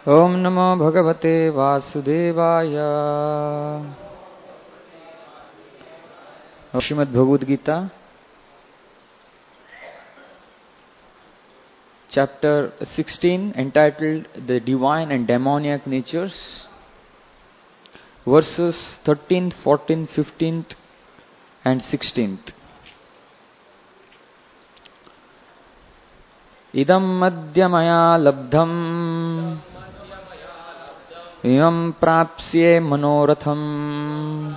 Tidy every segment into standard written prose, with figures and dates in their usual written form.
Om Namo Bhagavate Vasudevaya. Srimad Bhagavad Gita, chapter 16, entitled The Divine and Demoniac Natures, verses 13th, 14th, 15th and 16th. Idam madhya maya labdham imam prapsye manoratham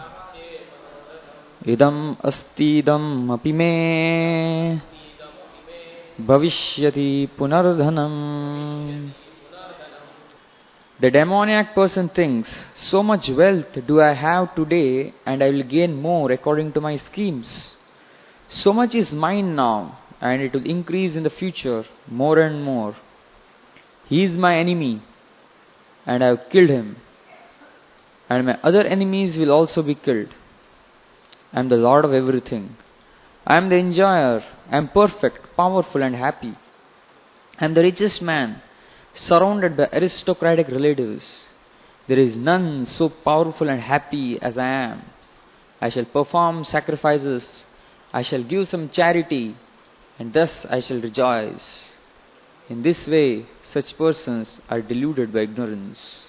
idam astidam api me bhavishyati punardhanam. The demoniac person thinks, so much wealth do I have today and I will gain more according to my schemes. So much is mine now and it will increase in the future more and more. He is my enemy and I have killed him, and my other enemies will also be killed. I am the Lord of everything. I am the enjoyer. I am perfect, powerful and happy. I am the richest man, surrounded by aristocratic relatives. There is none so powerful and happy as I am. I shall perform sacrifices. I shall give some charity, and thus I shall rejoice. In this way, such persons are deluded by ignorance.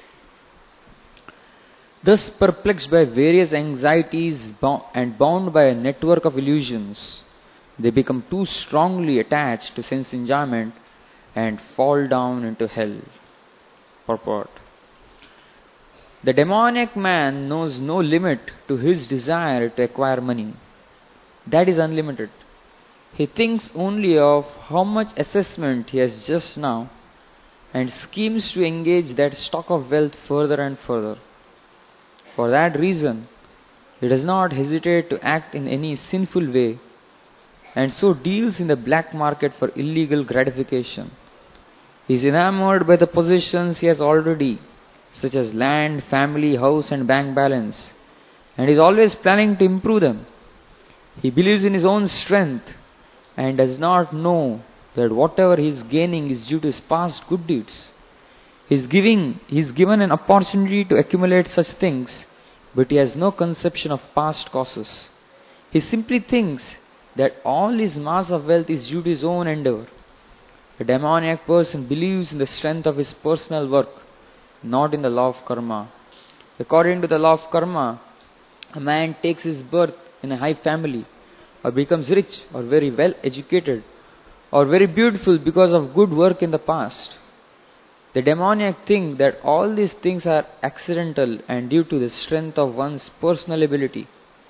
Thus perplexed by various anxieties and bound by a network of illusions, they become too strongly attached to sense enjoyment and fall down into hell. Purport. The demoniac man knows no limit to his desire to acquire money. That is unlimited. He thinks only of how much assessment he has just now and schemes to engage that stock of wealth further and further. For that reason, he does not hesitate to act in any sinful way and so deals in the black market for illegal gratification. He is enamored by the possessions he has already, such as land, family, house and bank balance, and is always planning to improve them. He believes in his own strength and does not know that whatever he is gaining is due to his past good deeds. He is given an opportunity to accumulate such things, but he has no conception of past causes. He simply thinks that all his mass of wealth is due to his own endeavor. A demoniac person believes in the strength of his personal work, not in the law of karma. According to the law of karma, a man takes his birth in a high family, or becomes rich, or very well educated, or very beautiful because of good work in the past. The demoniac think that all these things are accidental and due to the strength of one's personal ability.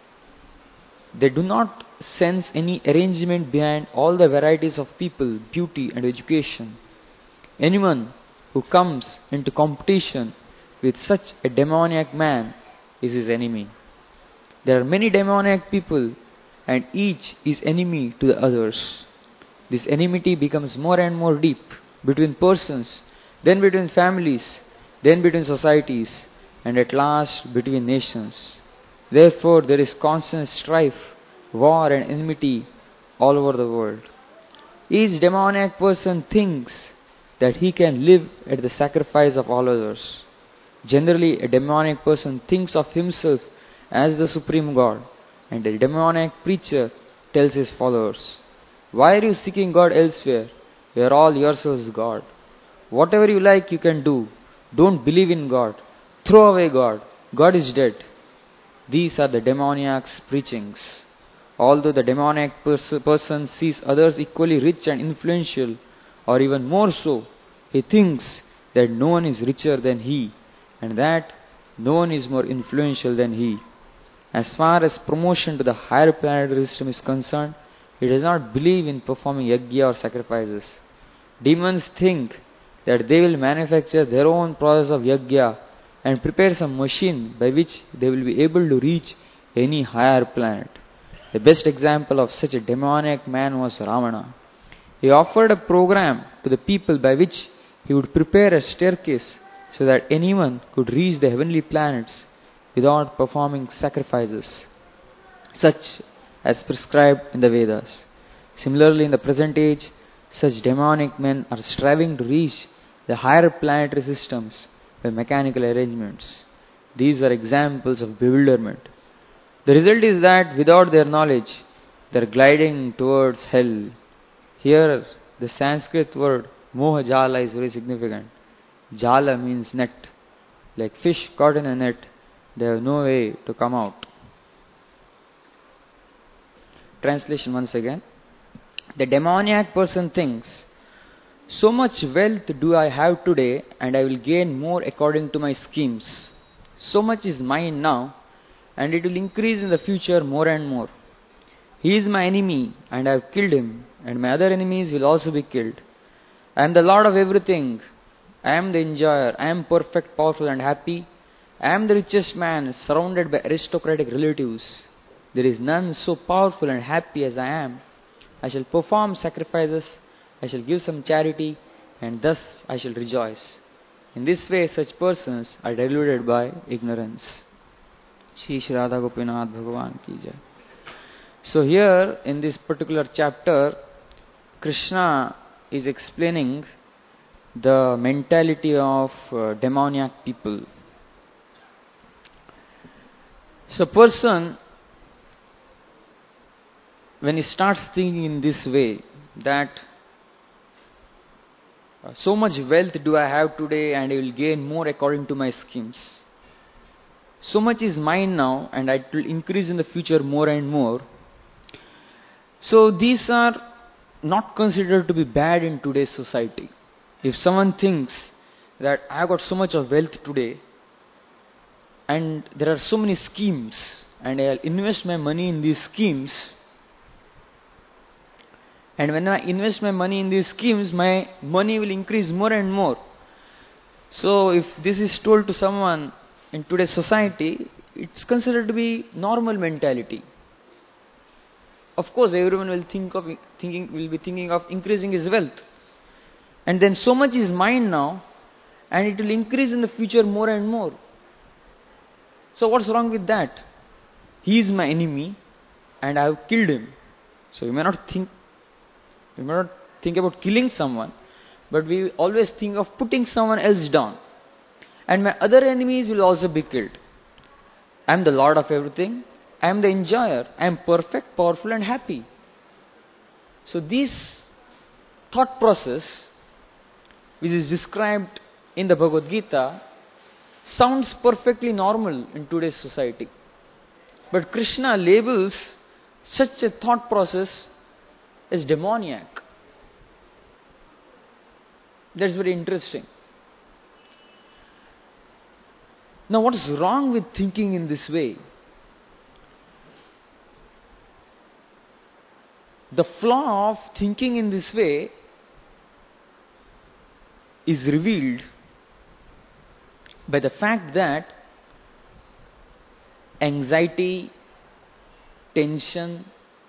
They do not sense any arrangement behind all the varieties of people, beauty and education. Anyone who comes into competition with such a demoniac man is his enemy. There are many demoniac people and each is enemy to the others. This enmity becomes more and more deep between persons, then between families, then between societies, and at last between nations. Therefore, there is constant strife, war and enmity all over the world. Each demoniac person thinks that he can live at the sacrifice of all others. Generally, a demoniac person thinks of himself as the supreme God, and a demoniac preacher tells his followers, "Why are you seeking God elsewhere? You are all yourselves God. Whatever you like you can do. Don't believe in God. Throw away God. God is dead." These are the demoniac's preachings. Although the demoniac person sees others equally rich and influential, or even more so, he thinks that no one is richer than he, and that no one is more influential than he. As far as promotion to the higher planetary system is concerned, he does not believe in performing yajna or sacrifices. Demons think that they will manufacture their own process of yajna and prepare some machine by which they will be able to reach any higher planet. The best example of such a demoniac man was Ravana. He offered a program to the people by which he would prepare a staircase so that anyone could reach the heavenly planets without performing sacrifices, such as prescribed in the Vedas. Similarly, in the present age, such demonic men are striving to reach the higher planetary systems by mechanical arrangements. These are examples of bewilderment. The result is that without their knowledge, they are gliding towards hell. Here, the Sanskrit word moha jala is very significant. Jala means net. Like fish caught in a net, they have no way to come out. Translation once again. The demoniac person thinks, so much wealth do I have today, and I will gain more according to my schemes. So much is mine now, and it will increase in the future more and more. He is my enemy, and I have killed him, and my other enemies will also be killed. I am the Lord of everything. I am the enjoyer. I am perfect, powerful, and happy. I am the richest man, surrounded by aristocratic relatives. There is none so powerful and happy as I am. I shall perform sacrifices, I shall give some charity, and thus I shall rejoice. In this way, such persons are deluded by ignorance. Shri Radha Gopinath Bhagavan ki jai. So here, in this particular chapter, Krishna is explaining the mentality of demoniac people. So person, when he starts thinking in this way, that so much wealth do I have today and I will gain more according to my schemes. So much is mine now and it will increase in the future more and more. So these are not considered to be bad in today's society. If someone thinks that I have got so much of wealth today and there are so many schemes and I'll invest my money in these schemes, and when I invest my money in these schemes, my money will increase more and more. So if this is told to someone in today's society, it's considered to be normal mentality. Of course, everyone will be thinking of increasing his wealth. And then so much is mine now, and it will increase in the future more and more. So what's wrong with that? He is my enemy, and I have killed him. So you may not think about killing someone, but we always think of putting someone else down. And my other enemies will also be killed. I am the Lord of everything. I am the enjoyer. I am perfect, powerful, and happy. So this thought process, which is described in the Bhagavad Gita, sounds perfectly normal in today's society. But Krishna labels such a thought process as demoniac. That's very interesting. Now, what is wrong with thinking in this way? The flaw of thinking in this way is revealed by the fact that anxiety, tension,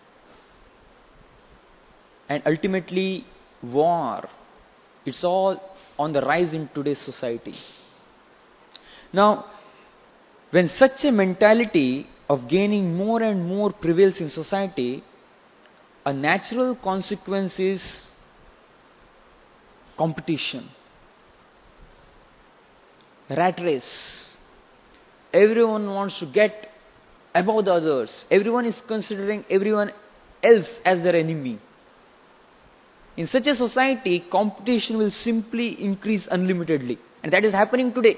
and ultimately war, it's all on the rise in today's society. Now, when such a mentality of gaining more and more prevails in society, a natural consequence is competition, rat race. Everyone wants to get above the others. Everyone is considering everyone else as their enemy. In such a society, competition will simply increase unlimitedly. And that is happening today.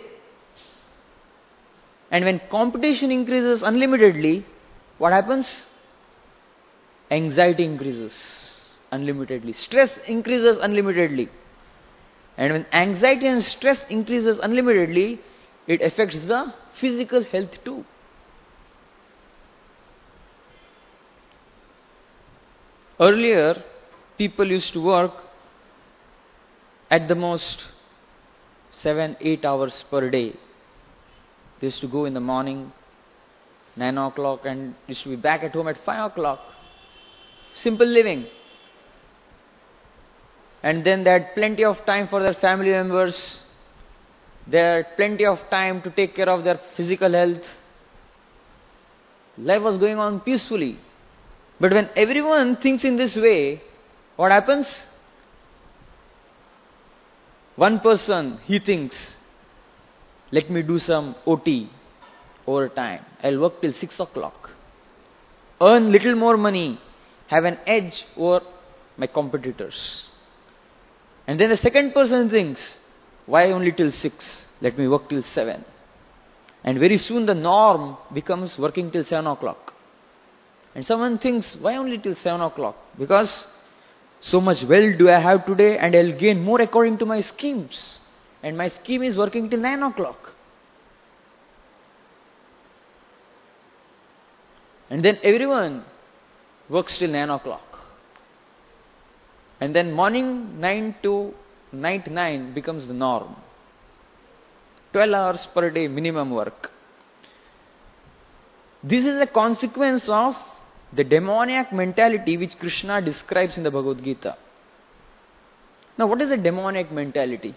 And when competition increases unlimitedly, what happens? Anxiety increases unlimitedly. Stress increases unlimitedly. And when anxiety and stress increases unlimitedly, it affects the physical health too. Earlier, people used to work at the most 7-8 hours per day. They used to go in the morning, 9 o'clock, and used to be back at home at 5 o'clock. Simple living. And then they had plenty of time for their family members. They had plenty of time to take care of their physical health. Life was going on peacefully. But when everyone thinks in this way, what happens? One person, he thinks, let me do some OT, overtime. I'll work till 6 o'clock. Earn little more money, have an edge over my competitors. And then the second person thinks, why only till 6? Let me work till 7. And very soon the norm becomes working till 7 o'clock. And someone thinks, why only till 7 o'clock? Because so much wealth do I have today, and I'll gain more according to my schemes. And my scheme is working till 9 o'clock. And then everyone works till 9 o'clock. And then morning 9 to night 9 becomes the norm. 12 hours per day minimum work. This is a consequence of the demoniac mentality which Krishna describes in the Bhagavad Gita. Now, what is a demoniac mentality?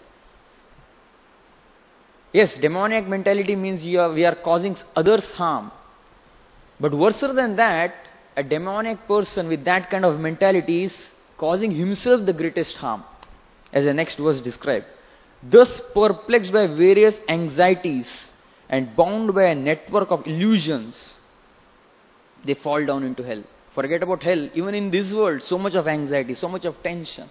Yes, demoniac mentality means we are causing others harm. But worse than that, a demoniac person with that kind of mentality is causing himself the greatest harm, as the next verse describes. Thus perplexed by various anxieties and bound by a network of illusions, they fall down into hell. Forget about hell. Even in this world, so much of anxiety, so much of tension.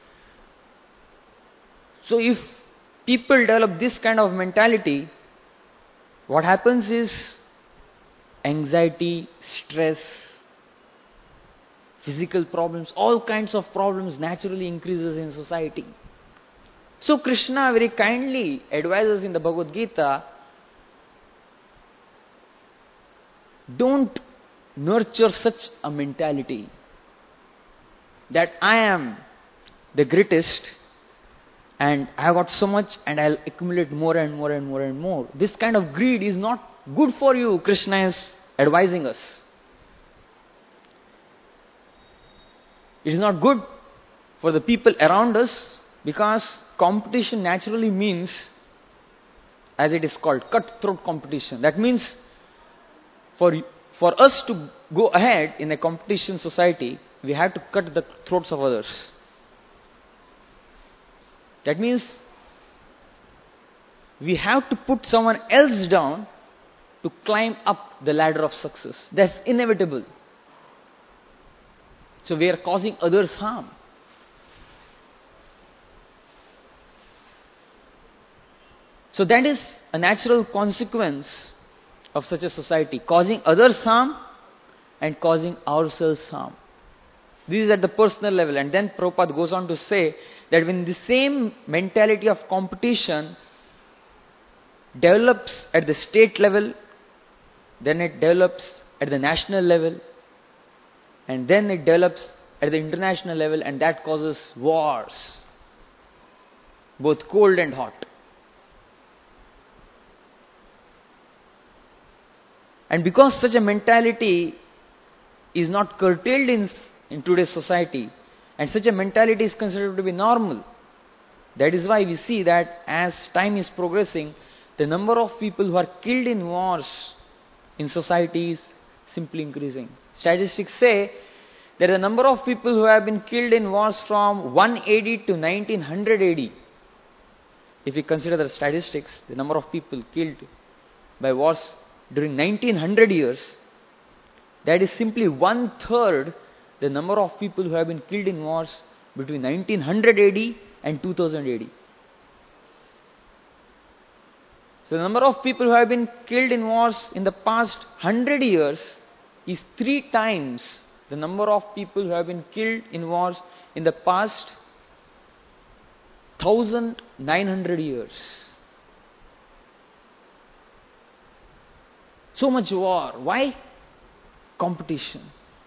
So if people develop this kind of mentality, what happens is anxiety, stress, physical problems, all kinds of problems naturally increases in society. So Krishna very kindly advises in the Bhagavad Gita, don't nurture such a mentality that I am the greatest and I have got so much and I'll accumulate more and more and more and more. This kind of greed is not good for you, Krishna is advising us. It is not good for the people around us, because competition naturally means, as it is called, cutthroat competition. That means for us to go ahead in a competition society, we have to cut the throats of others. That means we have to put someone else down to climb up the ladder of success. That's inevitable. So we are causing others harm. So that is a natural consequence of such a society, causing others harm and causing ourselves harm. This is at the personal level. And then Prabhupada goes on to say that when the same mentality of competition develops at the state level, then it develops at the national level, and then it develops at the international level, and that causes wars, both cold and hot. And because such a mentality is not curtailed in today's society, and such a mentality is considered to be normal, that is why we see that as time is progressing, the number of people who are killed in wars in society is simply increasing. Statistics say that the number of people who have been killed in wars from 1 AD to 1900 AD, if we consider the statistics, the number of people killed by wars during 1900 years, that is simply 1/3 the number of people who have been killed in wars between 1900 AD and 2000 AD. So the number of people who have been killed in wars in the past 100 years is 3 times the number of people who have been killed in wars in the past 1900 years. So much war. Why? Competition.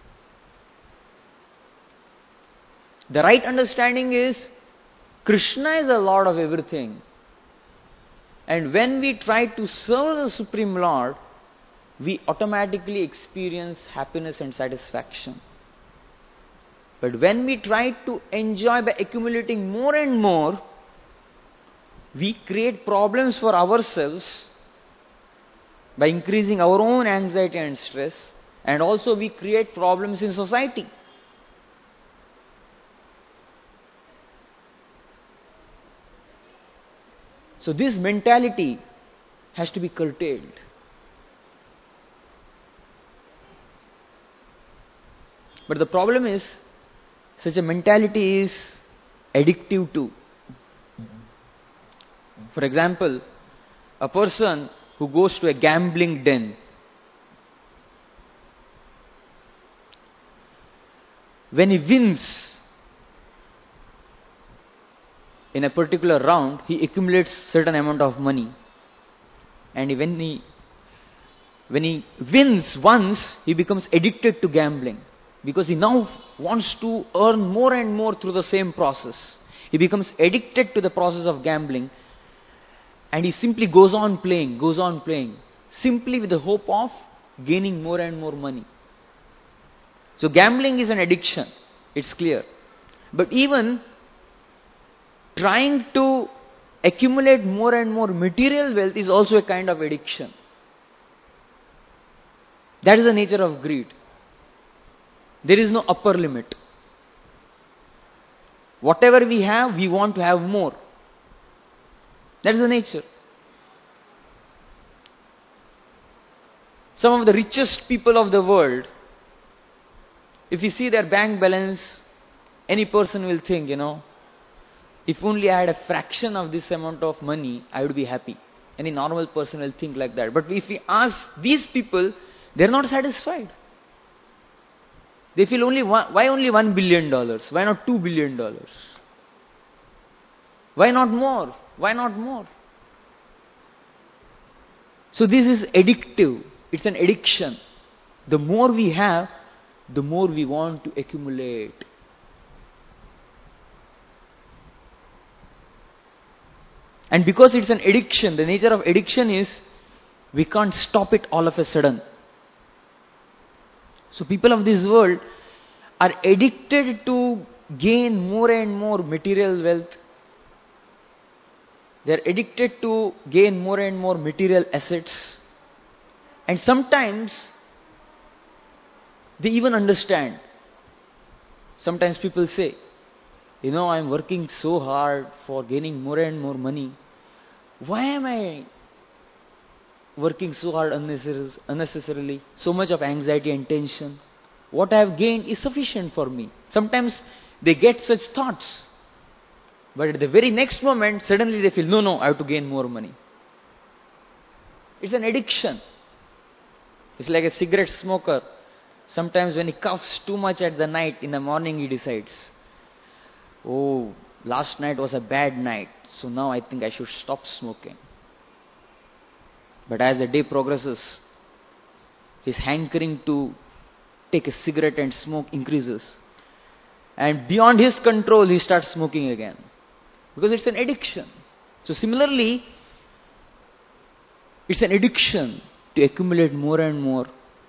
The right understanding is Krishna is a Lord of everything. And when we try to serve the Supreme Lord, we automatically experience happiness and satisfaction. But when we try to enjoy by accumulating more and more, we create problems for ourselves by increasing our own anxiety and stress, and also we create problems in society. So this mentality has to be curtailed. But the problem is, such a mentality is addictive too. For example, a person who goes to a gambling den, when he wins in a particular round, he accumulates certain amount of money. And when he wins once, he becomes addicted to gambling. Because he now wants to earn more and more through the same process. He becomes addicted to the process of gambling. And he simply goes on playing, simply with the hope of gaining more and more money. So gambling is an addiction, it's clear. But even trying to accumulate more and more material wealth is also a kind of addiction. That is the nature of greed. There is no upper limit. Whatever we have, we want to have more. That is the nature. Some of the richest people of the world, if you see their bank balance, any person will think, if only I had a fraction of this amount of money, I would be happy. Any normal person will think like that. But if we ask these people, they are not satisfied. They feel why only $1 billion? Why not $2 billion? Why not more? Why not more? So this is addictive. It's an addiction. The more we have, the more we want to accumulate. And because it's an addiction, the nature of addiction is we can't stop it all of a sudden. So people of this world are addicted to gain more and more material wealth. They are addicted to gain more and more material assets. And sometimes they even understand. Sometimes people say, I'm working so hard for gaining more and more money. Why am I working so hard unnecessarily? So much of anxiety and tension. What I have gained is sufficient for me. Sometimes they get such thoughts. But at the very next moment, suddenly they feel, no, I have to gain more money. It's an addiction. It's like a cigarette smoker. Sometimes when he coughs too much at the night, in the morning he decides, oh, last night was a bad night, so now I think I should stop smoking. But as the day progresses, his hankering to take a cigarette and smoke increases. And beyond his control, he starts smoking again. Because it's an addiction. So similarly, it's an addiction to accumulate more and more.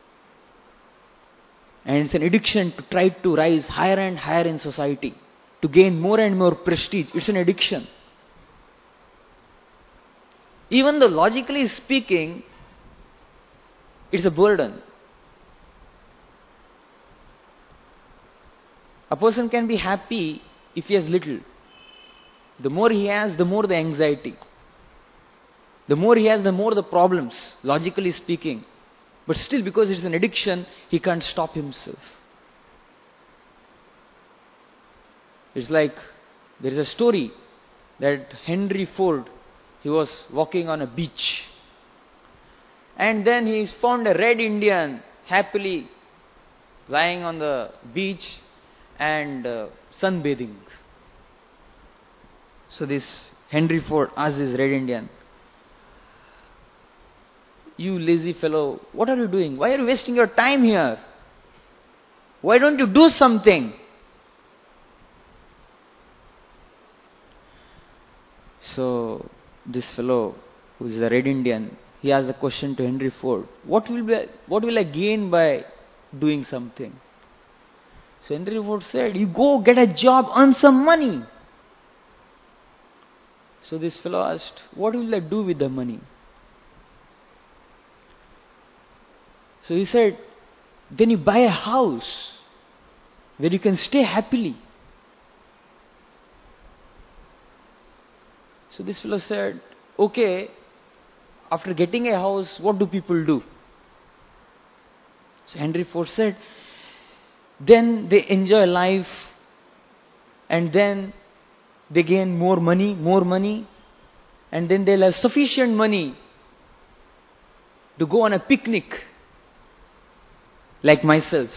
And it's an addiction to try to rise higher and higher in society, to gain more and more prestige. It's an addiction. Even though logically speaking, it's a burden. A person can be happy if he has little. The more he has, the more the anxiety. The more he has, the more the problems, logically speaking. But still, because it's an addiction, he can't stop himself. It's like, there is a story that Henry Ford, he was walking on a beach. And then he found a red Indian happily lying on the beach and sunbathing. So this Henry Ford asked this red Indian, you lazy fellow, what are you doing? Why are you wasting your time here? Why don't you do something? So this fellow, who is a red Indian, he asked a question to Henry Ford. What will I gain by doing something? So Henry Ford said, you go get a job, earn some money. So this fellow asked, what will I do with the money? So he said, then you buy a house where you can stay happily. So this fellow said, okay, after getting a house, what do people do? So Henry Ford said, then they enjoy life, and then they gain more money, and then they'll have sufficient money to go on a picnic, like myself.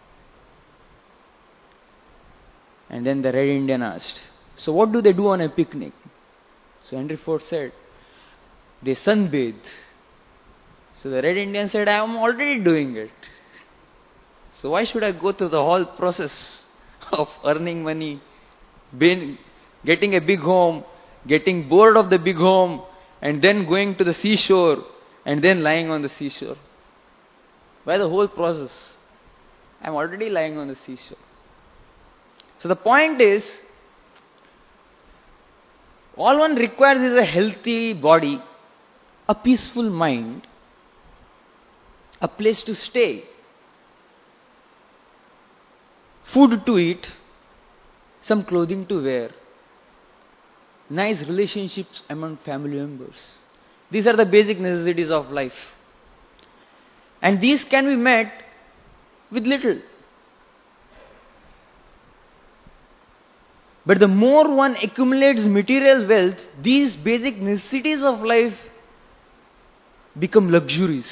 And then the Red Indian asked, so what do they do on a picnic? So Henry Ford said, they sunbathe. So the Red Indian said, I am already doing it. So why should I go through the whole process of earning money, getting a big home, getting bored of the big home, and then going to the seashore, and then lying on the seashore? Why the whole process? I am already lying on the seashore. So the point is, all one requires is a healthy body, a peaceful mind, a place to stay, food to eat, some clothing to wear, nice relationships among family members. These are the basic necessities of life. And these can be met with little. But the more one accumulates material wealth, these basic necessities of life become luxuries.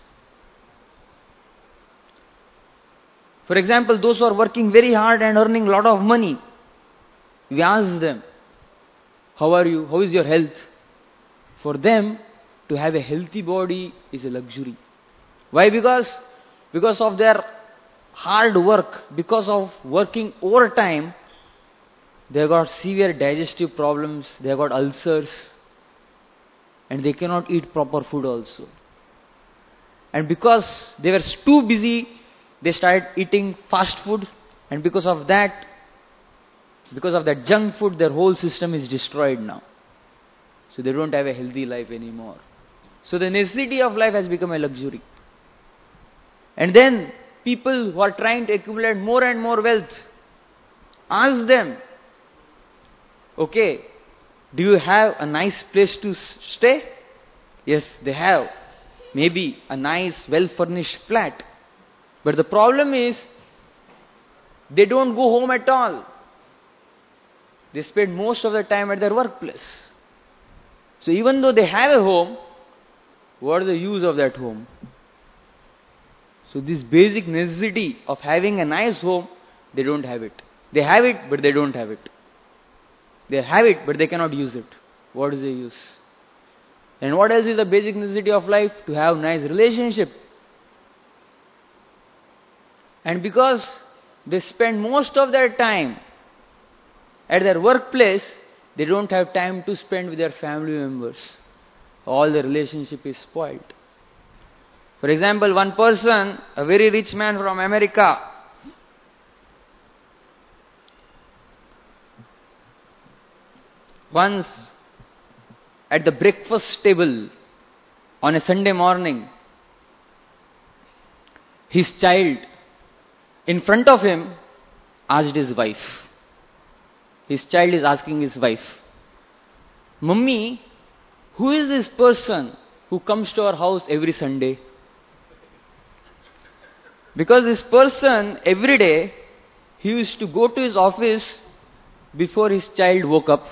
For example, those who are working very hard and earning a lot of money, we ask them, how are you? How is your health? For them, to have a healthy body is a luxury. Why? Because of their hard work, because of working overtime, they got severe digestive problems, they got ulcers, and they cannot eat proper food also. And because they were too busy, they started eating fast food, and because of that junk food, their whole system is destroyed now. So they don't have a healthy life anymore. So the necessity of life has become a luxury. And then people who are trying to accumulate more and more wealth, ask them, okay, do you have a nice place to stay? Yes, they have. Maybe a nice, well-furnished flat. But the problem is, they don't go home at all. They spend most of the time at their workplace. So even though they have a home, what is the use of that home? So this basic necessity of having a nice home, they don't have it. They have it, but they don't have it. They have it, but they cannot use it. What is the use? And what else is the basic necessity of life? To have nice relationship. And because they spend most of their time at their workplace, they don't have time to spend with their family members. All the relationship is spoiled. For example, one person, a very rich man from America, once at the breakfast table on a Sunday morning, his child in front of him asked his wife. His child is asking his wife, Mummy, who is this person who comes to our house every Sunday? Because this person, every day, he used to go to his office before his child woke up.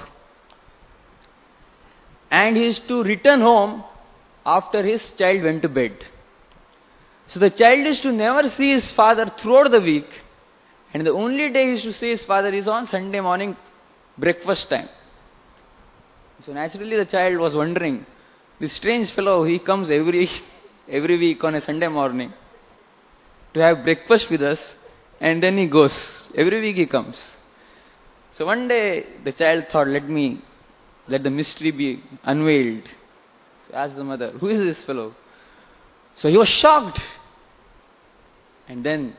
And he used to return home after his child went to bed. So the child used to never see his father throughout the week. And the only day he used to see his father is on Sunday morning breakfast time. So naturally the child was wondering, this strange fellow, he comes every week on a Sunday morning to have breakfast with us, and then he goes. Every week he comes. So one day the child thought, let the mystery be unveiled. So asked the mother, who is this fellow? So he was shocked. And then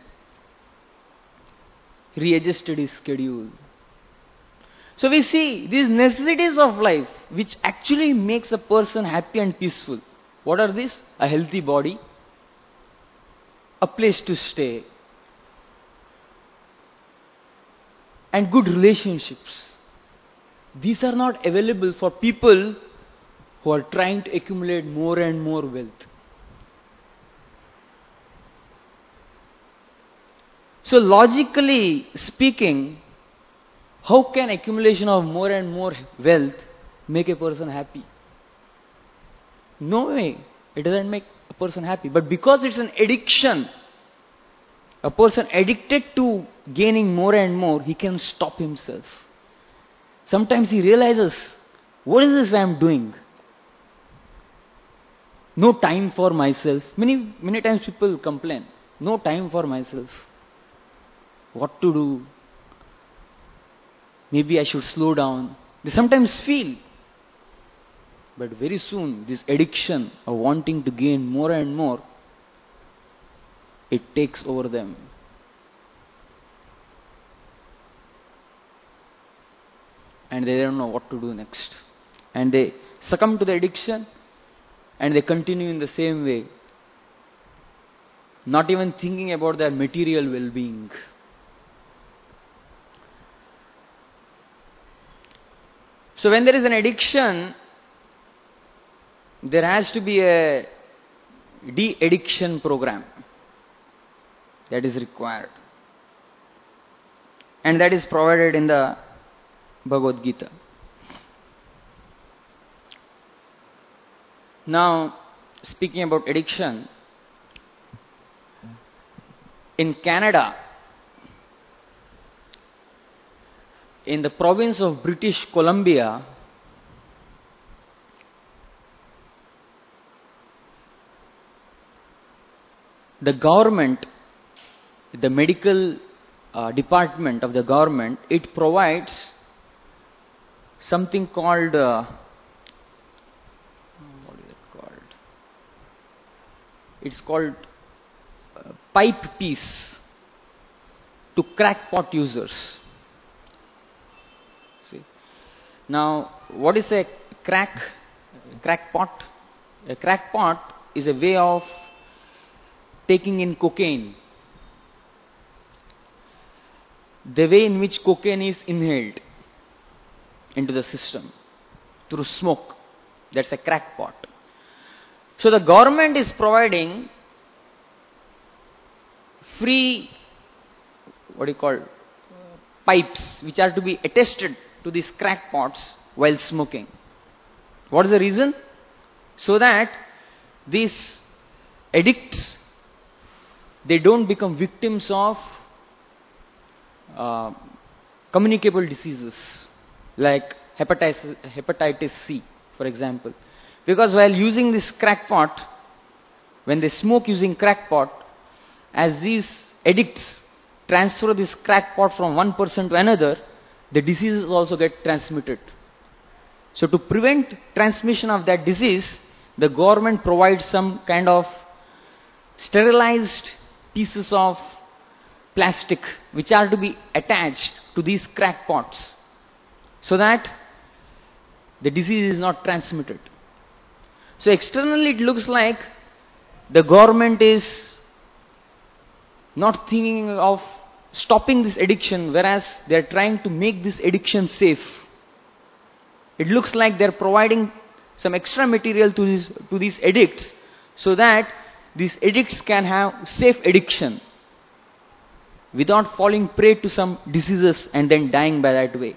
he readjusted his schedule. So we see these necessities of life which actually makes a person happy and peaceful. What are these? A healthy body, a place to stay, and good relationships. These are not available for people who are trying to accumulate more and more wealth. So logically speaking, how can accumulation of more and more wealth make a person happy? No way. It doesn't make a person happy. But because it's an addiction, a person addicted to gaining more and more, he can stop himself. Sometimes he realizes, what is this I am doing? No time for myself. Many times people complain, no time for myself. What to do? Maybe I should slow down. They sometimes feel. But very soon, this addiction of wanting to gain more and more, it takes over them. And they don't know what to do next. And they succumb to the addiction and they continue in the same way. Not even thinking about their material well-being. So when there is an addiction, there has to be a de-addiction program that is required. And that is provided in the Bhagavad Gita. Now, speaking about addiction, in Canada, in the province of British Columbia, the government, the medical department of the government, it provides something called, what is it called? It's called pipe piece to crackpot users. See, now what is a crackpot? A crackpot is a way of taking in cocaine. The way in which cocaine is inhaled into the system through smoke. That's a crackpot. So the government is providing free, pipes which are to be attested to these crackpots while smoking. What is the reason? So that these addicts, they don't become victims of communicable diseases like hepatitis C, for example. Because while using this crackpot, when they smoke using crackpot, as these addicts transfer this crackpot from one person to another, the diseases also get transmitted. So to prevent transmission of that disease, the government provides some kind of sterilized pieces of plastic which are to be attached to these crackpots so that the disease is not transmitted. So externally it looks like the government is not thinking of stopping this addiction, whereas they are trying to make this addiction safe. It looks like they are providing some extra material to these addicts so that these addicts can have safe addiction without falling prey to some diseases and then dying by that way.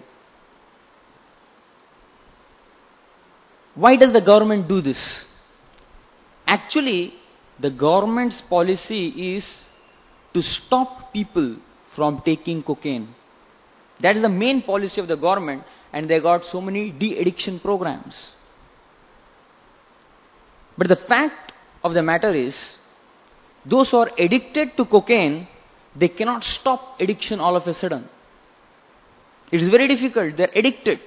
Why does the government do this? Actually, the government's policy is to stop people from taking cocaine. That is the main policy of the government, and they got so many de-addiction programs. But the fact of the matter is, those who are addicted to cocaine, they cannot stop addiction all of a sudden. It is very difficult. They are addicted.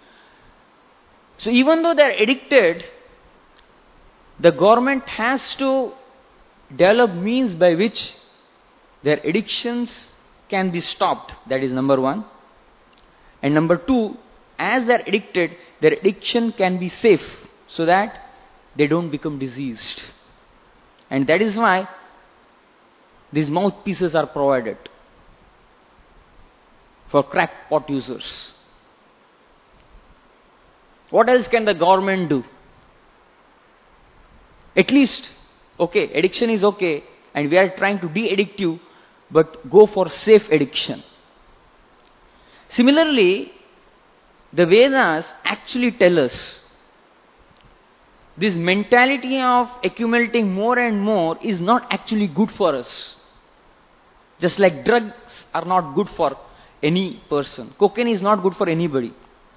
So even though they are addicted, the government has to develop means by which their addictions can be stopped. That is number one. And number two, as they are addicted, their addiction can be safe so that they don't become diseased. And that is why these mouthpieces are provided for crackpot users. What else can the government do? At least, okay, addiction is okay, and we are trying to de-addict you, but go for safe addiction. Similarly, the Vedas actually tell us this mentality of accumulating more and more is not actually good for us. Just like drugs are not good for any person. Cocaine is not good for anybody.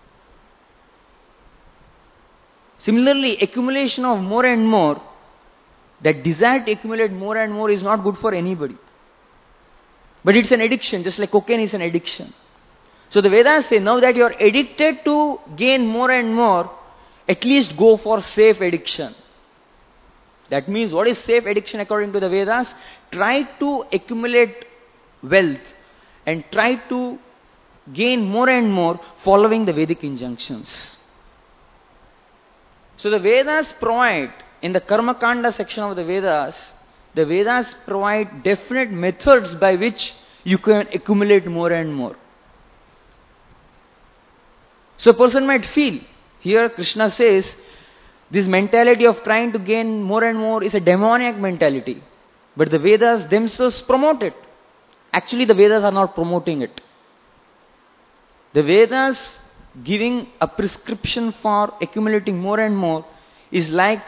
Similarly, accumulation of more and more, that desire to accumulate more and more is not good for anybody. But it's an addiction, just like cocaine is an addiction. So the Vedas say, now that you are addicted to gain more and more, at least go for safe addiction. That means, what is safe addiction according to the Vedas? Try to accumulate wealth and try to gain more and more following the Vedic injunctions. So the Vedas provide, in the Karma Kanda section of the Vedas provide definite methods by which you can accumulate more and more. So a person might feel, here Krishna says, this mentality of trying to gain more and more is a demoniac mentality. But the Vedas themselves promote it. Actually, the Vedas are not promoting it. The Vedas giving a prescription for accumulating more and more is like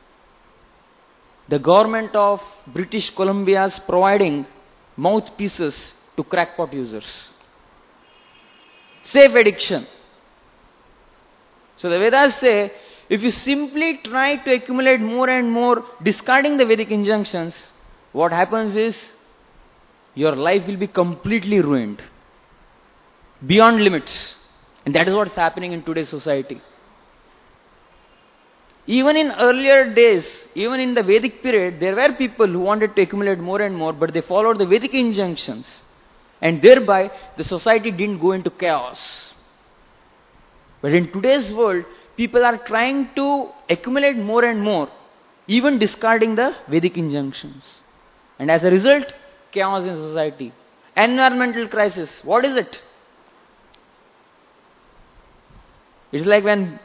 the government of British Columbia's providing mouthpieces to crackpot users. Safe addiction. So the Vedas say, if you simply try to accumulate more and more, discarding the Vedic injunctions, what happens is, your life will be completely ruined. Beyond limits. And that is what's happening in today's society. Even in earlier days, even in the Vedic period, there were people who wanted to accumulate more and more, but they followed the Vedic injunctions. And thereby, the society didn't go into chaos. But in today's world, people are trying to accumulate more and more, even discarding the Vedic injunctions. And as a result, chaos in society. Environmental crisis. What is it? It's like when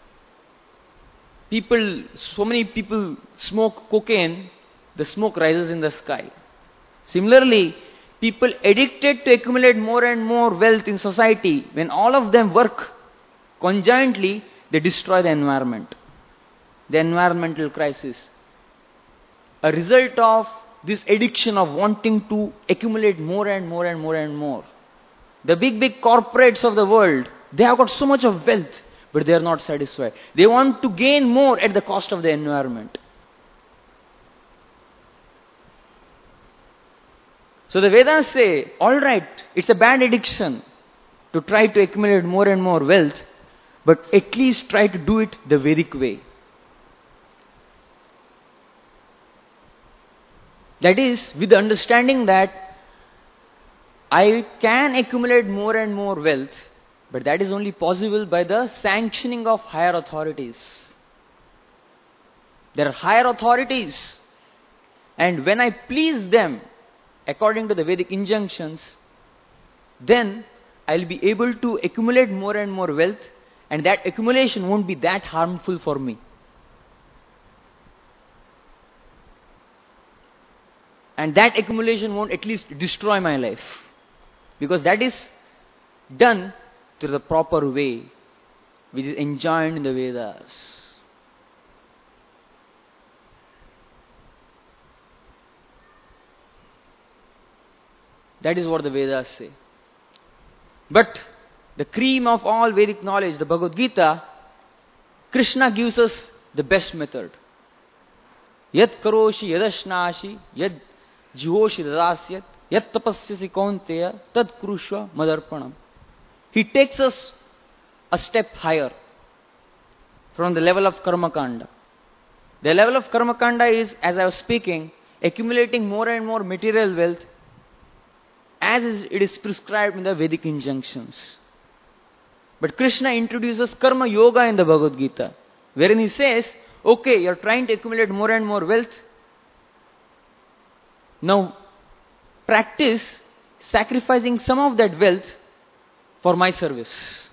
so many people smoke cocaine, the smoke rises in the sky. Similarly, people addicted to accumulate more and more wealth in society, when all of them work conjointly, they destroy the environment. The environmental crisis. A result of this addiction of wanting to accumulate more and more and more and more. The big corporates of the world, they have got so much of wealth, but they are not satisfied. They want to gain more at the cost of the environment. So the Vedas say, alright, it's a bad addiction to try to accumulate more and more wealth, but at least try to do it the Vedic way. That is, with the understanding that I can accumulate more and more wealth, but that is only possible by the sanctioning of higher authorities. There are higher authorities, and when I please them according to the Vedic injunctions, then I'll be able to accumulate more and more wealth, and that accumulation won't be that harmful for me. And that accumulation won't at least destroy my life. Because that is done through the proper way, which is enjoined in the Vedas. That is what the Vedas say. But the cream of all Vedic knowledge, the Bhagavad Gita, Krishna gives us the best method. Yat karoshi yadashnashi yad jihoshi dadasyat yat tapasyasi kaunteya tad kurushva madarpanam. He takes us a step higher from the level of Karma Kanda. The level of Karma Kanda is, as I was speaking, accumulating more and more material wealth as it is prescribed in the Vedic injunctions. But Krishna introduces Karma Yoga in the Bhagavad Gita, wherein he says, okay, you are trying to accumulate more and more wealth. Now, practice sacrificing some of that wealth for my service.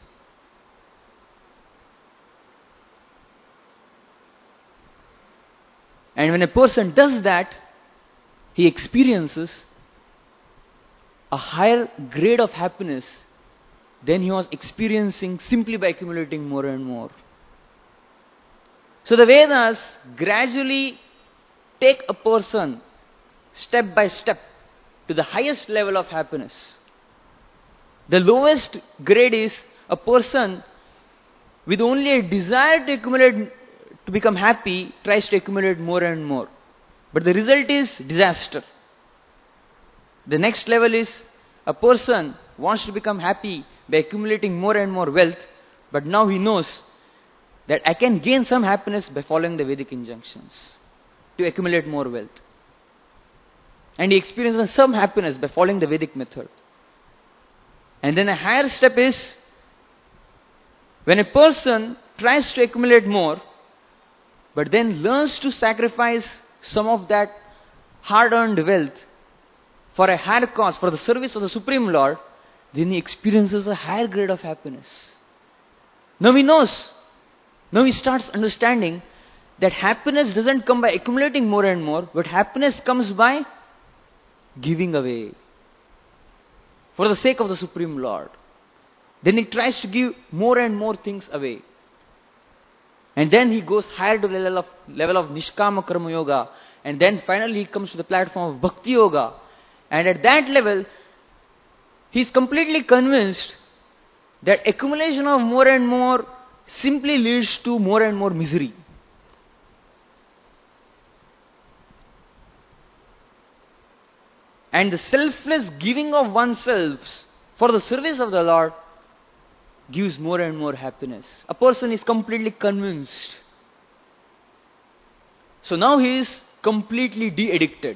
And when a person does that, he experiences a higher grade of happiness than he was experiencing simply by accumulating more and more. So the Vedas gradually take a person step by step to the highest level of happiness. The lowest grade is a person with only a desire to accumulate, to become happy, tries to accumulate more and more. But the result is disaster. The next level is a person wants to become happy by accumulating more and more wealth, but now he knows that I can gain some happiness by following the Vedic injunctions to accumulate more wealth. And he experiences some happiness by following the Vedic method. And then a higher step is when a person tries to accumulate more, but then learns to sacrifice some of that hard-earned wealth for a higher cause, for the service of the Supreme Lord, then he experiences a higher grade of happiness. Now he knows, now he starts understanding that happiness doesn't come by accumulating more and more, but happiness comes by giving away for the sake of the Supreme Lord. Then he tries to give more and more things away. And then he goes higher to the level of Nishkama Karma Yoga. And then finally he comes to the platform of Bhakti Yoga. And at that level, he is completely convinced that accumulation of more and more simply leads to more and more misery. And the selfless giving of oneself for the service of the Lord gives more and more happiness. A person is completely convinced. So now he is completely de-addicted.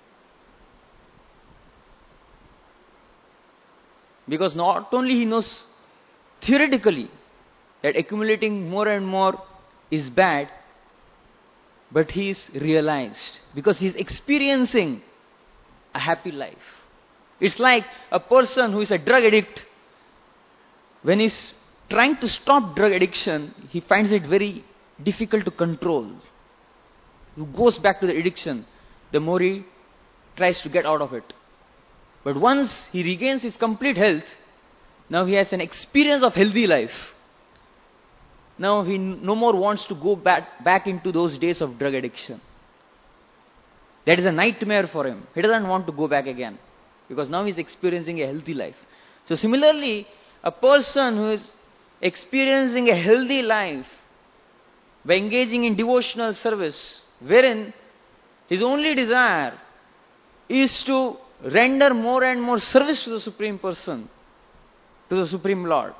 Because not only he knows theoretically that accumulating more and more is bad, but he is realized because he is experiencing a happy life. It's like a person who is a drug addict. When he's trying to stop drug addiction, he finds it very difficult to control. He goes back to the addiction, the more he tries to get out of it. But once he regains his complete health, now he has an experience of healthy life. Now he no more wants to go back into those days of drug addiction. That is a nightmare for him. He doesn't want to go back again because now he's experiencing a healthy life. So similarly, a person who is experiencing a healthy life by engaging in devotional service, wherein his only desire is to render more and more service to the Supreme Person, to the Supreme Lord.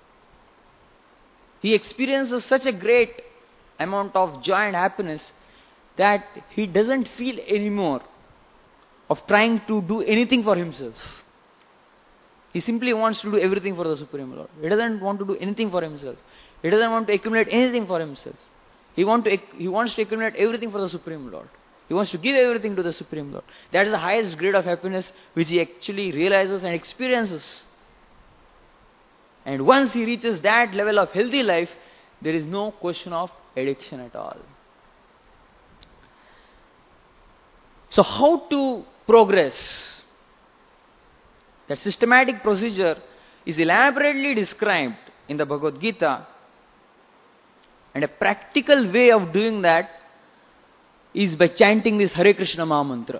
He experiences such a great amount of joy and happiness that he doesn't feel anymore of trying to do anything for himself. He simply wants to do everything for the Supreme Lord. He doesn't want to do anything for himself. He doesn't want to accumulate anything for himself. He wants to accumulate everything for the Supreme Lord. He wants to give everything to the Supreme Lord. That is the highest grade of happiness which he actually realizes and experiences. And once he reaches that level of healthy life, there is no question of addiction at all. So how to progress? That systematic procedure is elaborately described in the Bhagavad Gita, and a practical way of doing that is by chanting this Hare Krishna Maha Mantra.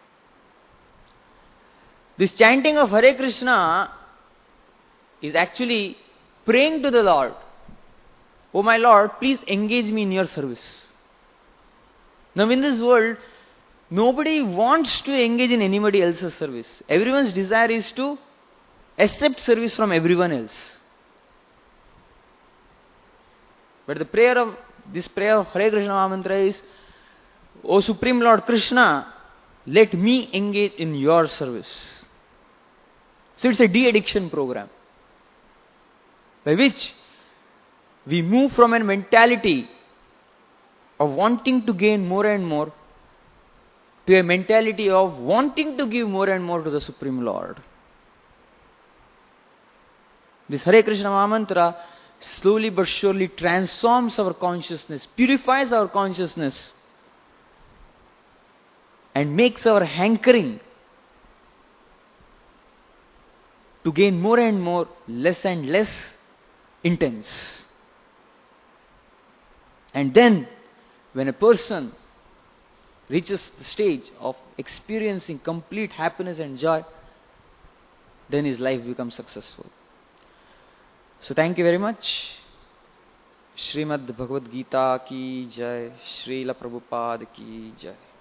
This chanting of Hare Krishna is actually praying to the Lord, "Oh my Lord, please engage me in your service." Now in this world, nobody wants to engage in anybody else's service. Everyone's desire is to accept service from everyone else. But this prayer of Hare Krishna Maha Mantra is, "O Supreme Lord Krishna, let me engage in your service." So it's a de-addiction program by which we move from a mentality of wanting to gain more and more to a mentality of wanting to give more and more to the Supreme Lord. This Hare Krishna Maha Mantra slowly but surely transforms our consciousness, purifies our consciousness, and makes our hankering to gain more and more, less and less intense. And then, when a person reaches the stage of experiencing complete happiness and joy, then his life becomes successful. So thank you very much. Srimad Bhagavad Gita ki jai, Srila Prabhupada ki jai.